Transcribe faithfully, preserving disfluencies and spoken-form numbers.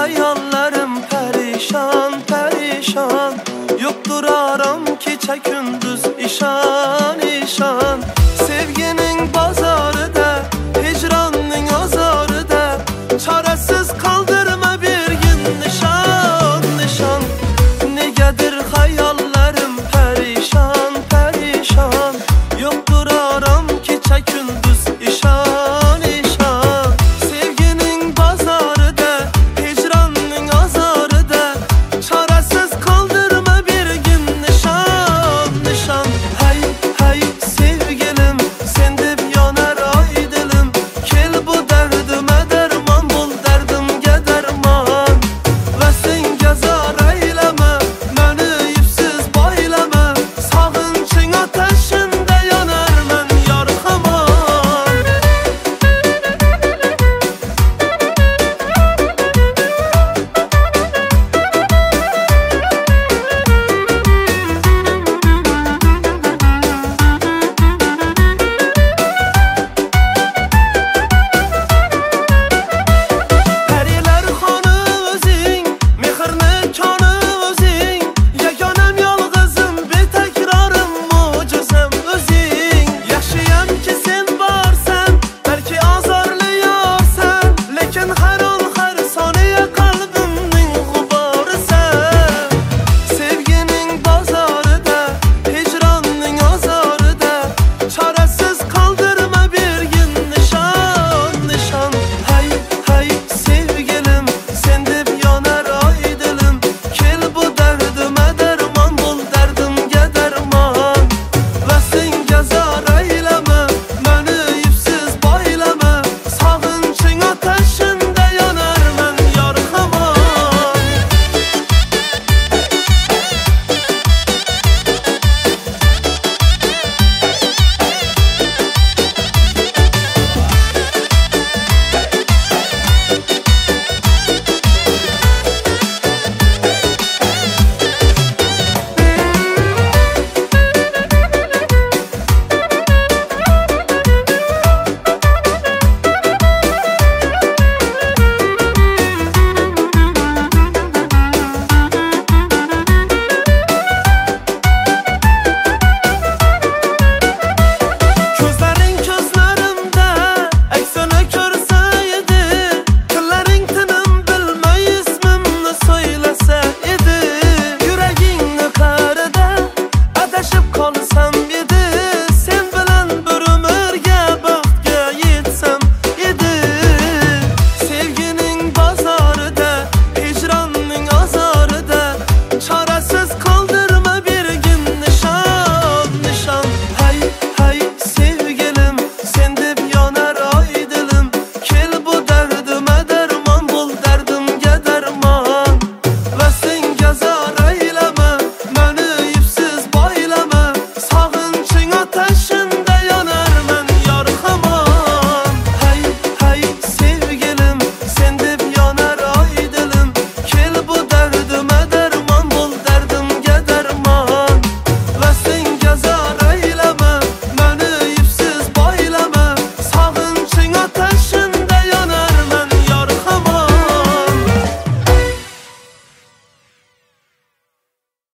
hayallerim perişan perişan. Yoktur aram gece gündüz işan işan. Sevginin bazarı da hicranın azarı da çaresiz kaldırma bir gün nişan nişan. Negedir hayallerim perişan perişan. Yoktur aram gece gündüz işan işan. Sevginin bazarı da hicranın azarı da çaresiz kaldırma bir gün nişan nişan. Hey